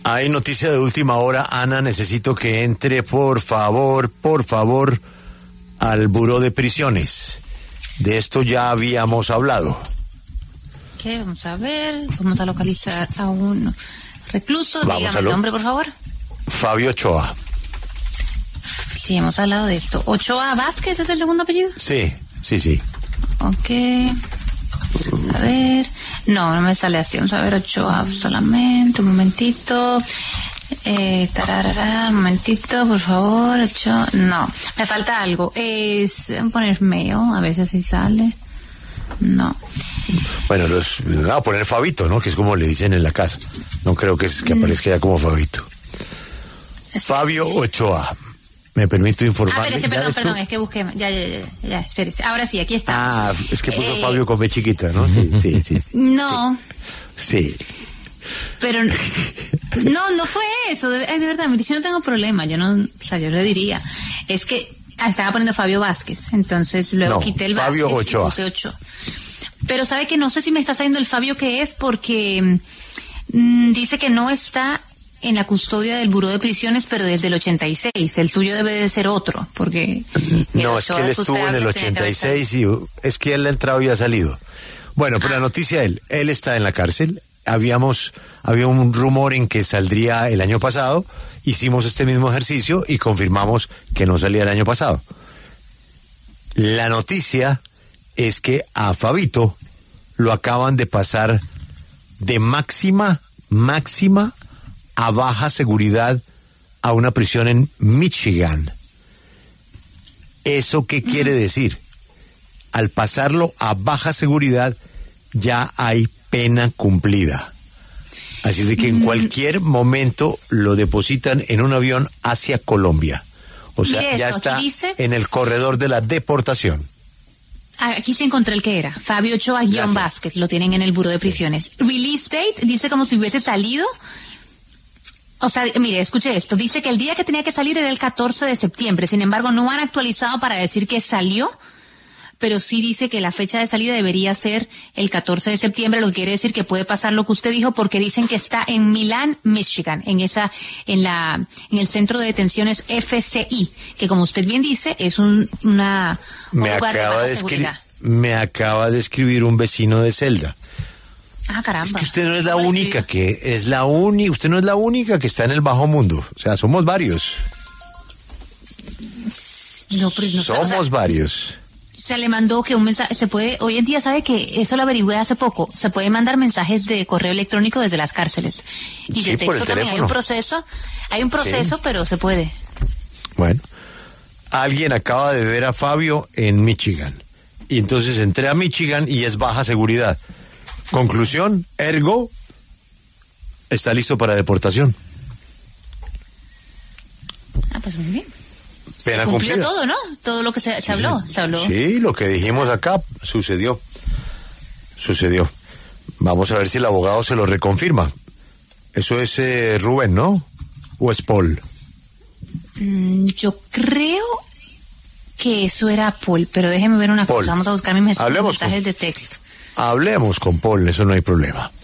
Hay noticia de última hora. Ana, necesito que entre, por favor, al Buró de Prisiones. De esto ya habíamos hablado. ¿Qué? Vamos a ver. Vamos a localizar a un recluso. Dígame el nombre, por favor. Fabio Ochoa. Sí, hemos hablado de esto. ¿Ochoa Vázquez es el segundo apellido? Sí. Ok. A ver. No me sale así. Vamos a ver, Ochoa solamente. Un momentito. Un momentito, por favor. Ochoa. No, me falta algo. Poner mail, a ver si así sale. No. Bueno, voy a poner Fabito, ¿no? Que es como le dicen en la casa. No creo que aparezca ya como Fabito. Fabio Ochoa. Me permito informarle. Perdón, es que busqué. Ya, espérese. Ahora sí, aquí está. Es que puso Fabio con B chiquita, ¿no? Sí. No. Sí. Pero no fue eso, de verdad, yo no tengo problema, yo le diría, es que estaba poniendo Fabio Vázquez, entonces luego quité el Fabio Vázquez Ochoa. y puse Ochoa. Pero sabe que no sé si me está saliendo el Fabio que es, porque dice que no está en la custodia del Buró de Prisiones, pero desde el 86, el suyo debe de ser otro, porque... No, es que él estuvo en el 86 y es que él ha entrado y ha salido. Bueno, pero la noticia él está en la cárcel. Había un rumor en que saldría el año pasado, hicimos este mismo ejercicio y confirmamos que no salía el año pasado. La noticia es que a Fabito lo acaban de pasar de máxima a baja seguridad a una prisión en Michigan. ¿Eso qué quiere decir? Al pasarlo a baja seguridad ya hay pena cumplida. Así de que en cualquier momento lo depositan en un avión hacia Colombia. O sea, mire ya esto, está dice, en el corredor de la deportación. Aquí se encontré el que era, Fabio Ochoa-Vázquez, lo tienen en el Buró de Prisiones. Release date, dice como si hubiese salido. O sea, mire, escuche esto, dice que el día que tenía que salir era el 14 de septiembre, sin embargo no han actualizado para decir que salió, pero sí dice que la fecha de salida debería ser el 14 de septiembre, lo que quiere decir que puede pasar lo que usted dijo, porque dicen que está en Milán, Michigan, en el centro de detenciones FCI, que como usted bien dice, es un lugar de baja seguridad. Me acaba de escribir un vecino de celda. Ah, caramba. Es que usted no es la única usted no es la única que está en el bajo mundo. O sea, somos varios. No, pero no somos varios. Se le mandó que un mensaje, hoy en día sabe que eso lo averigüé hace poco, se puede mandar mensajes de correo electrónico desde las cárceles. Y de texto también hay un proceso, sí, pero se puede. Bueno, alguien acaba de ver a Fabio en Michigan. Y entonces entré a Michigan y es baja seguridad. Conclusión, ergo, está listo para deportación. Pues muy bien. Pena se cumplió cumplida. Todo, ¿no? Todo lo que se habló. Sí, lo que dijimos acá sucedió. Vamos a ver si el abogado se lo reconfirma. Eso es Rubén, ¿no? ¿O es Paul? Yo creo que eso era Paul, pero déjeme ver una cosa. Vamos a buscar mis mensajes de texto. Hablemos con Paul, eso no hay problema.